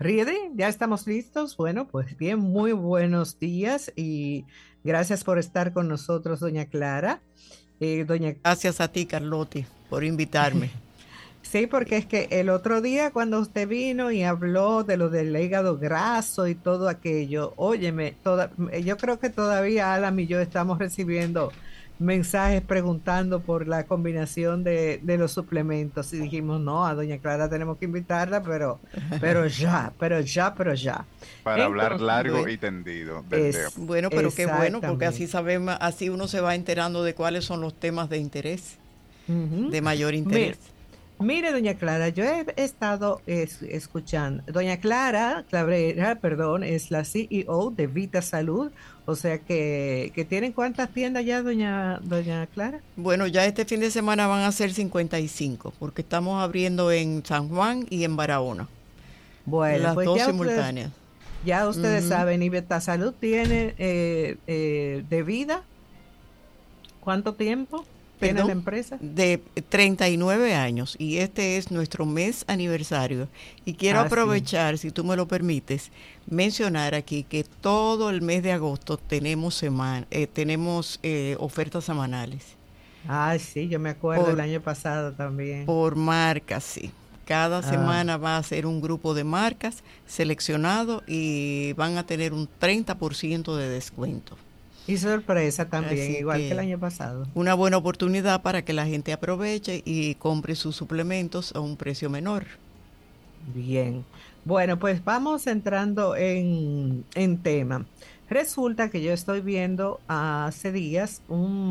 Riede, ya estamos listos. Bueno, pues bien, muy buenos días y gracias por estar con nosotros, doña Clara. Doña, Gracias a ti, Carlotti, por invitarme. sí, porque es que el otro día cuando usted vino y habló de lo del hígado graso y todo aquello, óyeme, yo creo que todavía Alan y yo estamos recibiendo mensajes preguntando por la combinación de los suplementos y dijimos, no, a doña Clara tenemos que invitarla, pero ya. Para hablar largo Bueno, y tendido del tema. Es bueno, pero qué bueno, porque así exactamente. sabemos, así uno se va enterando de cuáles son los temas de interés, Ujú. de mayor interés. Mire, mire, doña Clara, yo he estado escuchando. Doña Clara Cabrera, perdón, es la CEO de Vita Salud. O sea que tienen cuántas tiendas ya, doña Clara. Bueno, ya este fin de semana van a ser 55, porque estamos abriendo en San Juan y en Barahona, Bueno, las pues dos simultáneas. ya ustedes Ujú. saben, y Vita Salud tiene de vida, ¿cuánto tiempo tiene la Perdón, empresa? de 39 años y este es nuestro mes aniversario. Y quiero Ah, sí. aprovechar, si tú me lo permites, mencionar aquí que todo el mes de agosto tenemos ofertas semanales Ah, sí, yo me acuerdo el por, año pasado también. por marcas, sí. Cada Ah. semana va a ser un grupo de marcas seleccionado y van a tener un 30% de descuento. Y sorpresa también, Así igual que el que año pasado. una buena oportunidad para que la gente aproveche y compre sus suplementos a un precio menor. Bien. Bueno, pues vamos entrando en tema. Resulta que yo estoy viendo hace días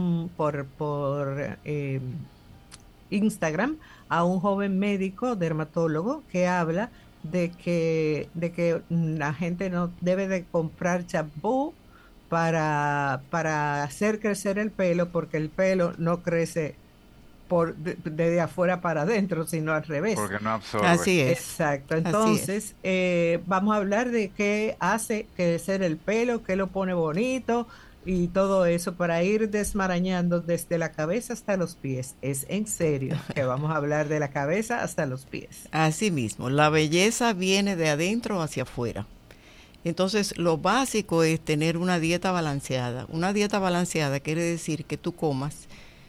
por Instagram a un joven médico dermatólogo que habla de que la gente no debe de comprar champú para hacer crecer el pelo porque el pelo no crece desde afuera para adentro, sino al revés. Porque no absorbe. Así es, Exacto. así es. Entonces, vamos a hablar de qué hace crecer el pelo, qué lo pone bonito y todo eso para ir desmarañando desde la cabeza hasta los pies. Es en serio que vamos a hablar de la cabeza hasta los pies. Así mismo, la belleza viene de adentro hacia afuera. Entonces, lo básico es tener una dieta balanceada. Una dieta balanceada quiere decir que tú comas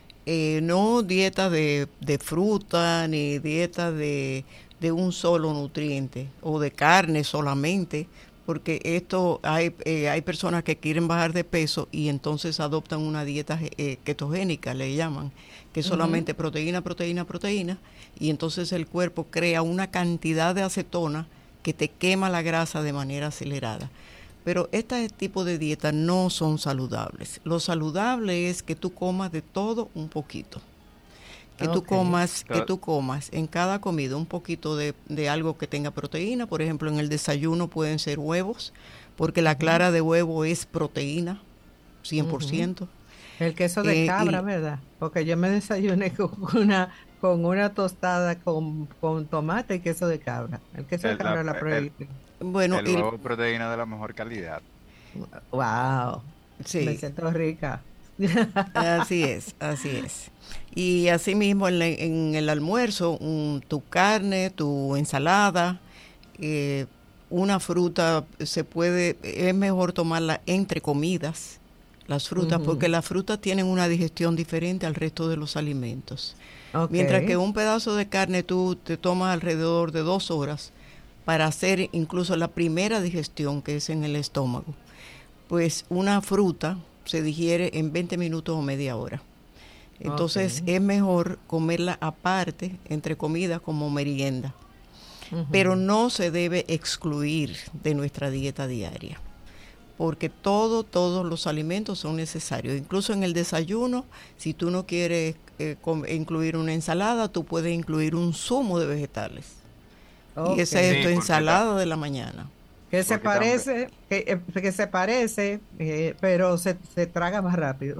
no dieta de fruta ni dieta de un solo nutriente o de carne solamente, porque esto hay personas que quieren bajar de peso y entonces adoptan una dieta ketogénica, le llaman, que es Ujú. solamente proteína, proteína, proteína, y entonces el cuerpo crea una cantidad de acetona que te quema la grasa de manera acelerada. Pero este tipo de dietas no son saludables. Lo saludable es que tú comas de todo un poquito. Ok. Que To- tú comas en cada comida un poquito de algo que tenga proteína. Por ejemplo, en el desayuno pueden ser huevos, porque la Ujú, clara de huevo es proteína, cien por ujú. ciento. El queso de Eh, cabra, y ¿verdad? Porque yo me desayuné con una tostada con tomate y queso de cabra. El queso de El, la- cabra la el- prohibí. bueno, el huevo es proteína de la mejor calidad. Wow, me sí, siento rica. así es, así es. Y asimismo en el almuerzo, tu carne, tu ensalada, eh, una fruta es mejor tomarla entre comidas, las frutas, porque Ujú. las frutas tienen una digestión diferente al resto de los alimentos. Ok, Mientras que un pedazo de carne tú te tomas alrededor de 2 horas para hacer incluso la primera digestión, que es en el estómago. Pues una fruta se digiere en 20 minutos o media hora. ok. Entonces es mejor comerla aparte, entre comidas, como merienda. Pero Ujú. no se debe excluir de nuestra dieta diaria, porque todos los alimentos son necesarios. Incluso en el desayuno, si tú no quieres incluir una ensalada, tú puedes incluir un zumo de vegetales. Y Ok. esa es tu Sí, ensalada de la mañana. Que se porque también parece, que se parece, pero se traga más rápido.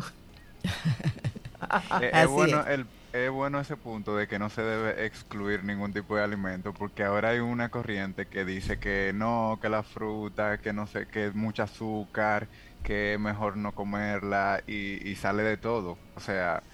es Así bueno es. es bueno ese punto de que no se debe excluir ningún tipo de alimento, porque ahora hay una corriente que dice que no, que la fruta, que no sé, que es mucha azúcar, que es mejor no comerla y sale de todo. O sea,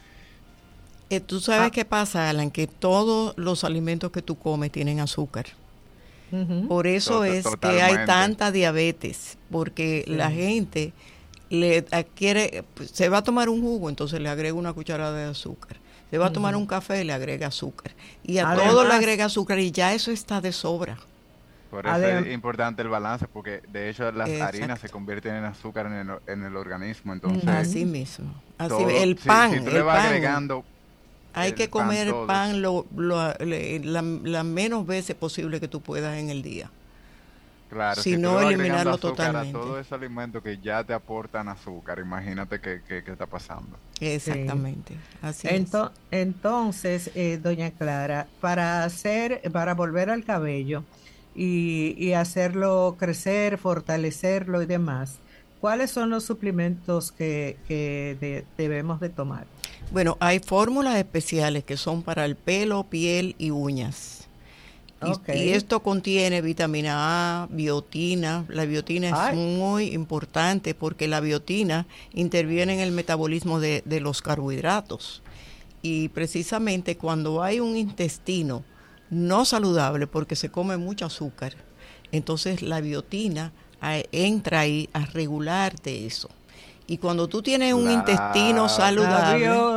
Tú sabes Ah, qué pasa, Alan, que todos los alimentos que tú comes tienen azúcar. Ujú. Por eso es que hay Totalmente. tanta diabetes, porque la gente le adquiere, pues, se va a tomar un jugo, entonces le agrega una cucharada de azúcar. Se va a tomar un café, le agrega azúcar. Y a todo le Además, agrega azúcar y ya eso está de sobra. Por eso es adem- importante el balance, porque de hecho las harinas se Exacto. convierten en azúcar en el organismo. Entonces, Así mismo. Así, todo, si tú le el vas pan. agregando Hay que el pan comer todo, pan las menos veces posible que tú puedas en el día. claro, Si si tú le no, vas agregando eliminarlo azúcar a totalmente. todos esos alimentos que ya te aportan azúcar, imagínate qué está pasando. sí. Exactamente. Así es. Entonces, doña Clara, para volver al cabello y hacerlo crecer, fortalecerlo y demás, ¿cuáles son los suplementos que debemos de tomar? Bueno, hay fórmulas especiales que son para el pelo, piel y uñas. Ok. Y esto contiene vitamina A, biotina. La biotina es Ay, muy importante porque la biotina interviene en el metabolismo de los carbohidratos. Y precisamente cuando hay un intestino no saludable porque se come mucho azúcar, entonces la biotina entra ahí a regularte eso. Y cuando tú tienes un intestino La la saludable,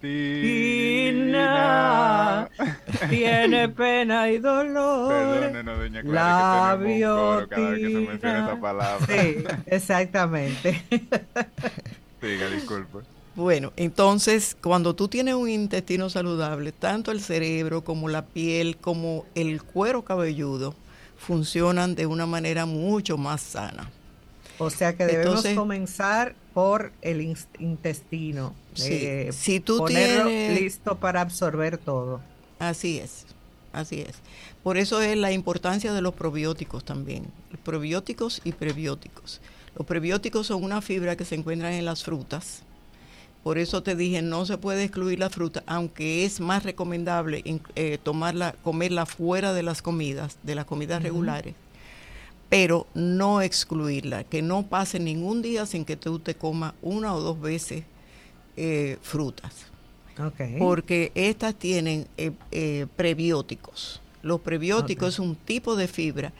biotina Tina. tiene pena y dolor. Perdónenos, doña Clara, que La tenemos un coro cada vez que se menciona esa biotina. palabra. Sí, exactamente. Siga, disculpe. bueno, entonces cuando tú tienes un intestino saludable, tanto el cerebro como la piel, como el cuero cabelludo, funcionan de una manera mucho más sana. O sea que debemos Entonces, comenzar por el intestino, sí, si tú ponerlo tienes, listo para absorber todo. así es, así es. Por eso es la importancia de los probióticos también, probióticos y prebióticos. Los prebióticos son una fibra que se encuentran en las frutas. Por eso te dije, no se puede excluir la fruta, aunque es más recomendable comerla fuera de las comidas regulares, pero no excluirla, que no pase ningún día sin que tú te comas una o dos veces frutas, Ok, porque estas tienen prebióticos. Los ok, prebióticos es un tipo de fibra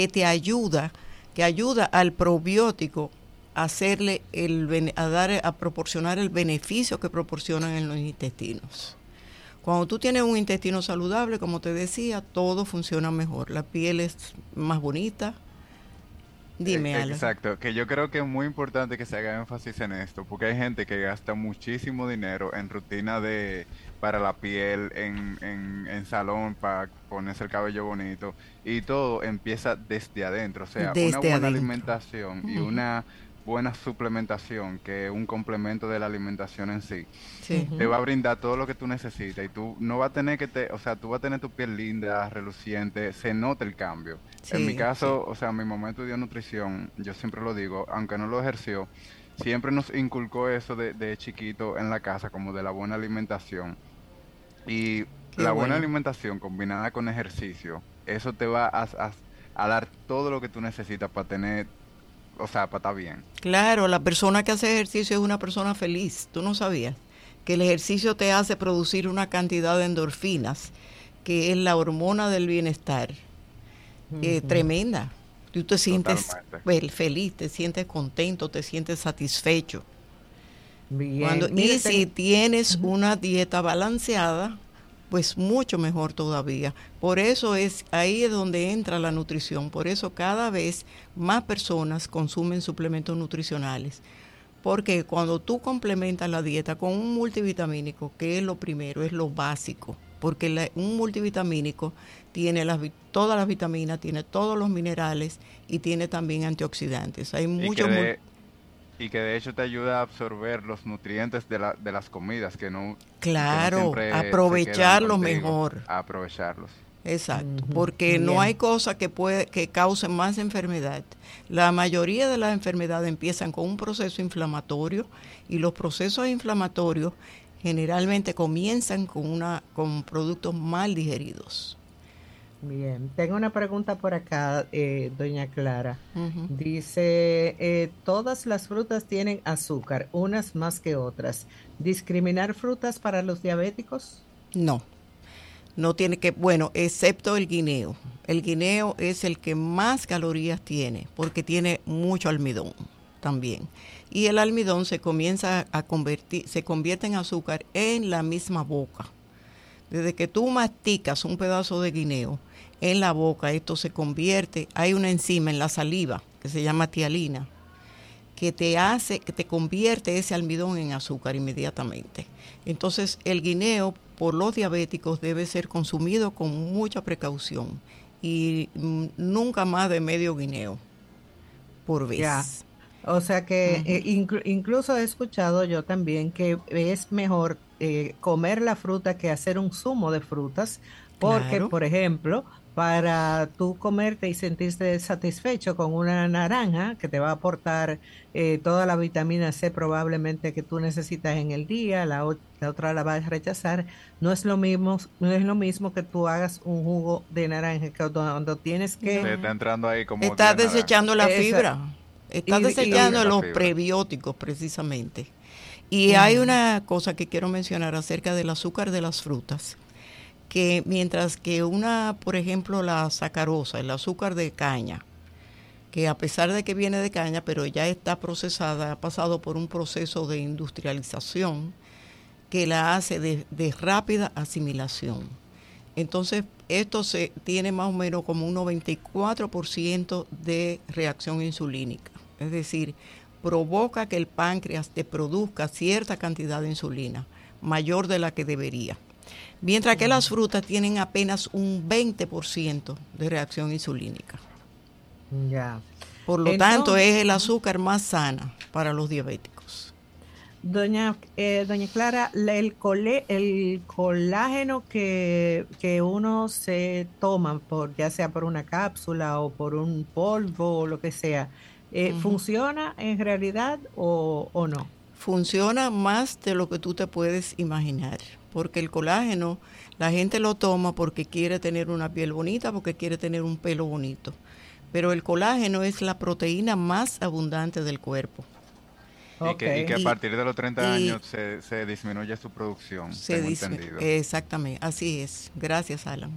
que ayuda al probiótico a hacerle a proporcionar el beneficio que proporcionan en los intestinos. Cuando tú tienes un intestino saludable, como te decía, todo funciona mejor. La piel es más bonita. Dime, Alan. Exacto, que yo creo que es muy importante que se haga énfasis en esto, porque hay gente que gasta muchísimo dinero en rutina para la piel, en salón, para ponerse el cabello bonito, y todo empieza desde adentro, o sea, una Desde buena adentro. alimentación y Ujú. una buena suplementación, que es un complemento de la alimentación en sí, Sí. te ujú, va a brindar todo lo que tú necesitas y tú no vas a tener o sea, tú vas a tener tu piel linda, reluciente, se nota el cambio. En mi Sí, sí. caso, o sea, mi mamá estudió nutrición, yo siempre lo digo, aunque no lo ejerció, siempre nos inculcó eso de chiquito en la casa, como de la buena alimentación. Y Qué la buena bueno. alimentación combinada con ejercicio, eso te va a dar todo lo que tú necesitas para tener, o sea, para estar bien. Claro, la persona que hace ejercicio es una persona feliz. ¿Tú no sabías? Que el ejercicio te hace producir una cantidad de endorfinas, que es la hormona del bienestar, ujú. tremenda. Tú te sientes Totalmente. feliz, te sientes contento, te sientes satisfecho. Bien, mire, Y si tienes ujú. una dieta balanceada, pues mucho mejor todavía. Por eso ahí es donde entra la nutrición. Por eso cada vez más personas consumen suplementos nutricionales. Porque cuando tú complementas la dieta con un multivitamínico, que es lo primero, es lo básico, porque un multivitamínico tiene todas las vitaminas, tiene todos los minerales y tiene también antioxidantes. Hay Y que muchos, y que de hecho te ayuda a absorber los nutrientes de las comidas que no claro, siempre se quedan aprovecharlo contigo, mejor. a aprovecharlos. Exacto, Ujú, porque no hay bien, cosa que cause más enfermedad. La mayoría de las enfermedades empiezan con un proceso inflamatorio y los procesos inflamatorios generalmente comienzan con productos mal digeridos. bien. Tengo una pregunta por acá, doña Clara. Ujú. Dice, todas las frutas tienen azúcar, unas más que otras. ¿Discriminar frutas para los diabéticos? No, No tiene que, bueno, excepto el guineo. El guineo es el que más calorías tiene porque tiene mucho almidón también. Y el almidón se convierte en azúcar en la misma boca. Desde que tú masticas un pedazo de guineo en la boca, esto se convierte, hay una enzima en la saliva que se llama tialina, que te convierte ese almidón en azúcar inmediatamente. Entonces, el guineo por los diabéticos debe ser consumido con mucha precaución y nunca más de medio guineo por vez. Ya. O sea que incluso he escuchado yo también que es mejor comer la fruta que hacer un zumo de frutas, porque, Claro. por ejemplo, para tú comerte y sentirte satisfecho con una naranja que te va a aportar toda la vitamina C probablemente que tú necesitas en el día, la otra la vas a rechazar, no es lo mismo que tú hagas un jugo de naranja que donde tienes que... Se está entrando ahí como Estás 10 naranjas. desechando la Esa- fibra. Estás y- desechando La los fibra. prebióticos precisamente. Y hay una cosa que quiero mencionar acerca del azúcar de las frutas, que mientras que por ejemplo, la sacarosa, el azúcar de caña, que a pesar de que viene de caña, pero ya está procesada, ha pasado por un proceso de industrialización que la hace de rápida asimilación. Entonces, esto tiene más o menos como un 94% de reacción insulínica. Es decir, provoca que el páncreas te produzca cierta cantidad de insulina, mayor de la que debería. Mientras que las frutas tienen apenas un 20% de reacción insulínica. Ya. Por lo tanto, es el azúcar más sana para los diabéticos. Doña Clara, el colágeno que uno se toma, ya sea por una cápsula o por un polvo o lo que sea, ¿funciona en realidad o no? Funciona más de lo que tú te puedes imaginar, porque el colágeno, la gente lo toma porque quiere tener una piel bonita, porque quiere tener un pelo bonito, pero el colágeno es la proteína más abundante del cuerpo. Y que a Y- partir de los 30 y- años se disminuye su producción, tengo entendido. Exactamente, así es. Gracias, Alan.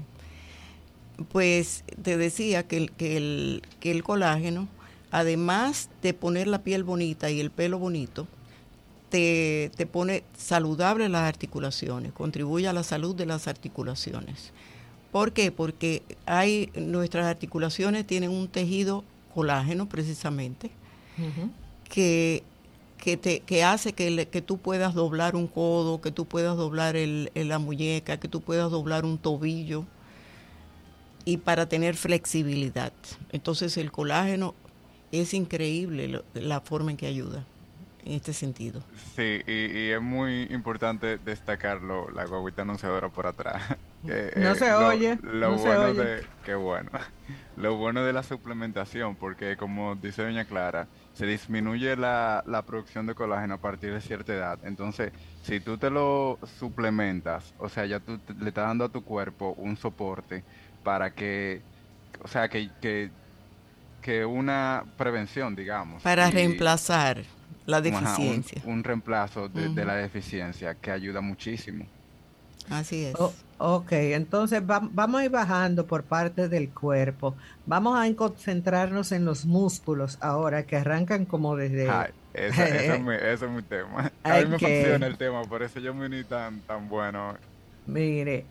Pues te decía que el colágeno, además de poner la piel bonita y el pelo bonito, te pone saludable las articulaciones, contribuye a la salud de las articulaciones. ¿Por qué? Porque nuestras articulaciones tienen un tejido colágeno precisamente, Ujú. que hace que tú puedas doblar un codo, que tú puedas doblar la muñeca, que tú puedas doblar un tobillo, y para tener flexibilidad. Entonces el colágeno es increíble la forma en que ayuda en este sentido. Sí, y es muy importante destacarlo, la guaguita anunciadora por atrás. No se oye, Lo no se bueno oye. qué bueno, lo bueno de la suplementación, porque como dice doña Clara, se disminuye la producción de colágeno a partir de cierta edad. Entonces, si tú te lo suplementas, o sea, ya le estás dando a tu cuerpo un soporte para que, o sea, que una prevención, digamos. Para Y reemplazar la ajá, deficiencia. un reemplazo de Ujú. la deficiencia que ayuda muchísimo. Así es. Ok, entonces vamos a ir bajando por parte del cuerpo. Vamos a concentrarnos en los músculos ahora que arrancan como desde... Ay, ese es mi tema. A mí Hay me que, apasiona el tema, por eso yo me uní tan bueno. mire,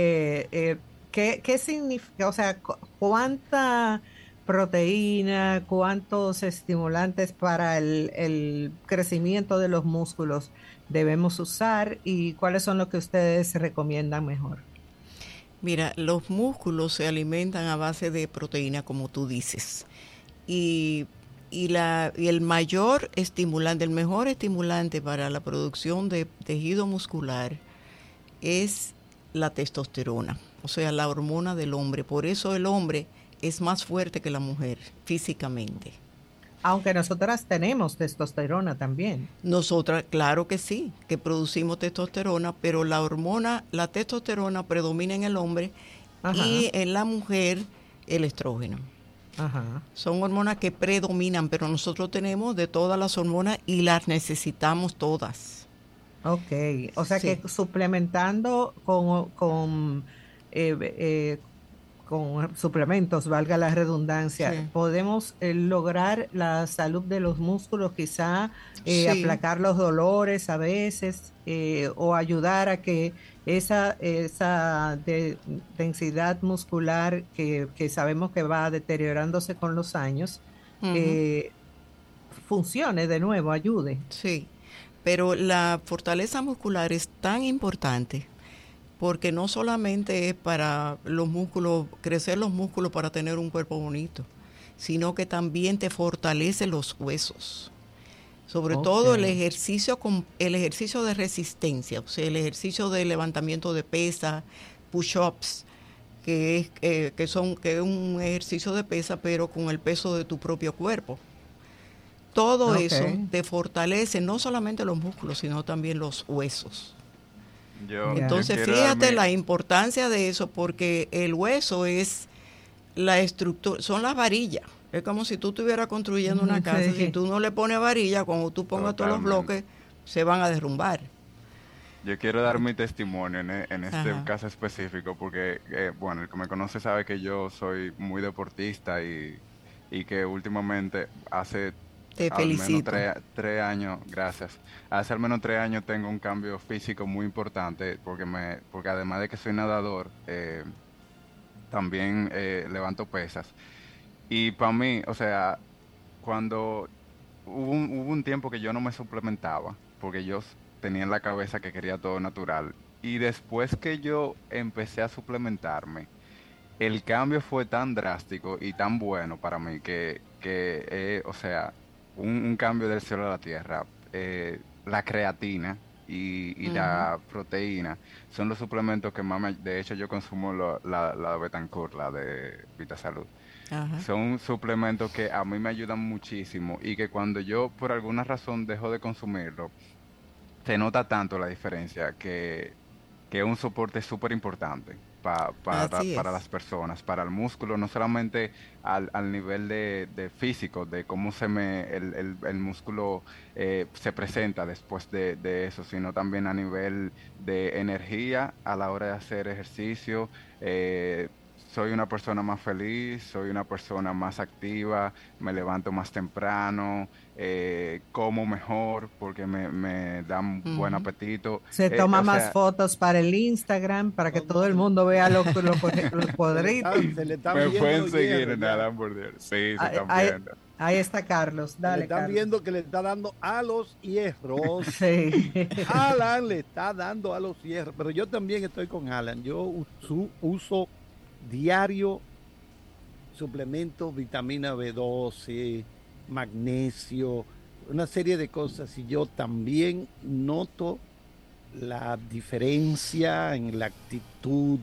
¿qué significa? O sea, ¿cuánta proteína, cuántos estimulantes para el crecimiento de los músculos debemos usar y cuáles son los que ustedes recomiendan mejor? Mira, los músculos se alimentan a base de proteína, como tú dices. Y, y el mejor estimulante para la producción de tejido muscular es la testosterona, o sea, la hormona del hombre. Por eso el hombre es más fuerte que la mujer físicamente. Aunque nosotras tenemos testosterona también. Nosotras, claro que sí, que producimos testosterona, pero la testosterona predomina en el hombre Ajá, y en la mujer el estrógeno. ajá. Son hormonas que predominan, pero nosotros tenemos de todas las hormonas y las necesitamos todas. Ok, o sea Sí. que suplementando con eh, eh, con suplementos, valga la redundancia, Sí, podemos lograr la salud de los músculos, quizá sí, aplacar los dolores a veces, o ayudar a que esa densidad muscular que sabemos que va deteriorándose con los años, ujú, eh, funcione de nuevo, ayude. sí. Pero la fortaleza muscular es tan importante porque no solamente es para los músculos, crecer los músculos para tener un cuerpo bonito, sino que también te fortalece los huesos. Sobre Ok. todo el ejercicio de resistencia, o sea, el ejercicio de levantamiento de pesa, push-ups, que es un ejercicio de pesa, pero con el peso de tu propio cuerpo. Todo Ok. eso te fortalece no solamente los músculos, sino también los huesos. Yo Ya. Entonces, quiero fíjate darme, la importancia de eso, porque el hueso es la estructura, son las varillas. Es como si tú estuvieras construyendo una casa. Si Sí. tú no le pones varilla, cuando tú pongas todos los totalmente. bloques, se van a derrumbar. Yo quiero dar mi testimonio en este Ajá. caso específico porque, bueno, el que me conoce sabe que yo soy muy deportista y que últimamente hace Te al menos felicito. 3 años, gracias, hace al menos 3 años tengo un cambio físico muy importante porque además de que soy nadador, también levanto pesas. Y para mí, o sea, cuando hubo un tiempo que yo no me suplementaba, porque yo tenía en la cabeza que quería todo natural. Y después que yo empecé a suplementarme, el cambio fue tan drástico y tan bueno para mí o sea, un cambio del cielo a la tierra. La creatina y Ujú. la proteína son los suplementos que más de hecho yo consumo la Betancourt, la de Vitasalud. Ajá. Son suplementos que a mí me ayudan muchísimo y que cuando yo por alguna razón dejo de consumirlo, se nota tanto la diferencia que es un soporte súper importante Así para es. las personas, para el músculo, no solamente al nivel de físico, de cómo el músculo se presenta después de eso, sino también a nivel de energía a la hora de hacer ejercicio. Soy una persona más feliz, soy una persona más activa, me levanto más temprano, como mejor porque me dan buen Ujú. apetito. Se toma O más sea, fotos para el Instagram, para que No, todo no, el mundo vea los cuadritos. se le están me viendo pueden los seguir hierros en ya. Adam Burdier. Sí, se Ahí, están ahí- viendo. ahí está Carlos. Se le Dale, están Carlos. viendo que le está dando a los hierros. Sí. Alan le está dando a los hierros. Pero yo también estoy con Alan. Yo uso diario suplementos, vitamina B12, magnesio, una serie de cosas. Y yo también noto la diferencia en la actitud,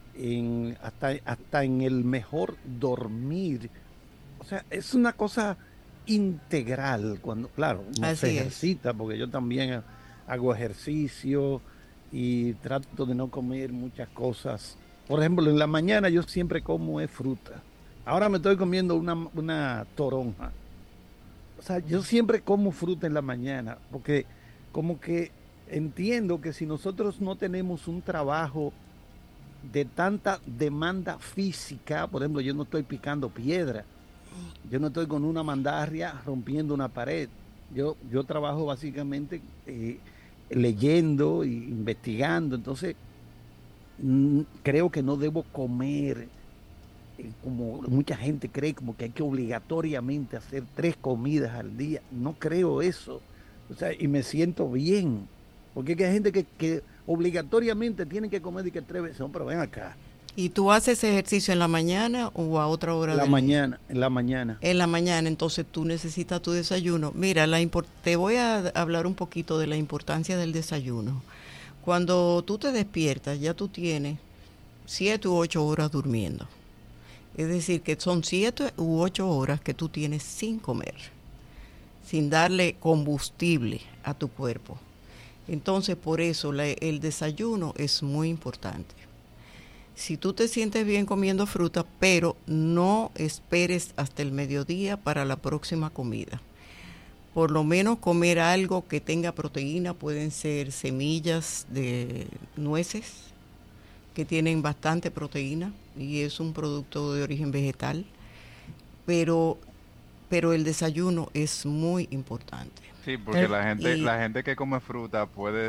hasta en el mejor dormir. O sea, es una cosa integral cuando, claro, uno se Así es. ejercita, porque yo también hago ejercicio y trato de no comer muchas cosas. Por ejemplo, en la mañana yo siempre como fruta. Ahora me estoy comiendo una toronja. O sea, yo siempre como fruta en la mañana, porque como que entiendo que si nosotros no tenemos un trabajo de tanta demanda física, por ejemplo, yo no estoy picando piedra, yo no estoy con una mandarria rompiendo una pared. Yo trabajo básicamente leyendo e investigando. Entonces, creo que no debo comer como mucha gente cree, como que hay que obligatoriamente hacer 3 comidas al día. No creo eso. O sea, y me siento bien. Porque hay gente que obligatoriamente tiene que comer y que 3 veces. No, pero ven acá. ¿Y tú haces ejercicio en la mañana o a otra hora del día? En la mañana. En la mañana, entonces tú necesitas tu desayuno. Mira, te voy a hablar un poquito de la importancia del desayuno. Cuando tú te despiertas, ya tú tienes 7 u 8 horas durmiendo. Es decir, que son 7 u 8 horas que tú tienes sin comer, sin darle combustible a tu cuerpo. Entonces, por eso el desayuno es muy importante. Si tú te sientes bien comiendo fruta, pero no esperes hasta el mediodía para la próxima comida. Por lo menos comer algo que tenga proteína, pueden ser semillas de nueces, que tienen bastante proteína y es un producto de origen vegetal, pero el desayuno es muy importante. Sí, porque la gente que come fruta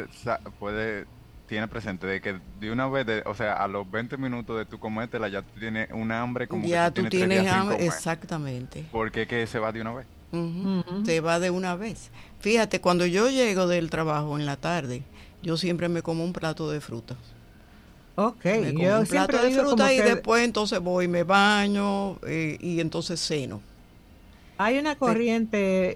tiene presente de que de una vez, o sea, a los 20 minutos de tu comértela ya tú tienes un hambre como Ya que tú tienes 3 días sin hambre, comer. exactamente. Porque es que se va de una vez. Se va de una vez. Fíjate, cuando yo llego del trabajo en la tarde, yo siempre me como un plato de frutas. Ok, Me como yo un plato siempre de digo como fruta y que después entonces voy, me baño y entonces ceno. hay una corriente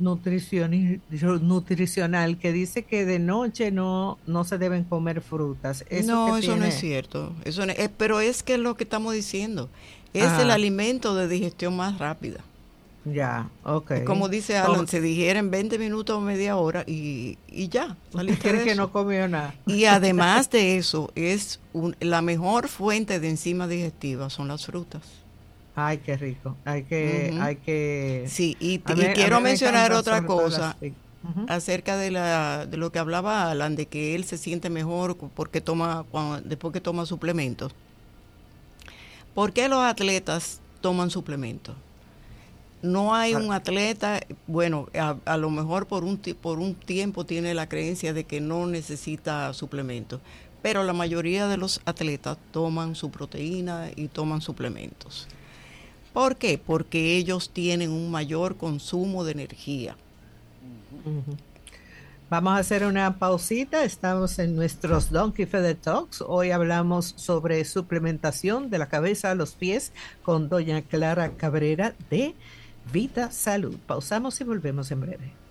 nutricional que dice que de noche no se deben comer frutas. Eso que No, eso no es tiene. cierto. Eso no pero es que es lo que estamos diciendo. Es el Ah, alimento de digestión más rápida. ya, ok. Es como dice Alan, se digiere en 20 minutos o media hora y ya, ¿Usted saliste cree de que no eso. comió nada? Y además de eso, la mejor fuente de enzima digestiva son las frutas. Ay, qué rico. Ujú. Hay que. Sí, A y mí quiero me mencionar encantan otra sobre todo cosa Ujú. acerca de lo que hablaba Alan, de que él se siente mejor porque después que toma suplementos. ¿Por qué los atletas toman suplementos? No hay un atleta, bueno, a lo mejor por un tiempo tiene la creencia de que no necesita suplementos, pero la mayoría de los atletas toman su proteína y toman suplementos. ¿Por qué? Porque ellos tienen un mayor consumo de energía. Ujú. Vamos a hacer una pausita. Estamos en nuestros Donkey Feather Talks. Hoy hablamos sobre suplementación de la cabeza a los pies con doña Clara Cabrera de Vita Salud. Pausamos y volvemos en breve.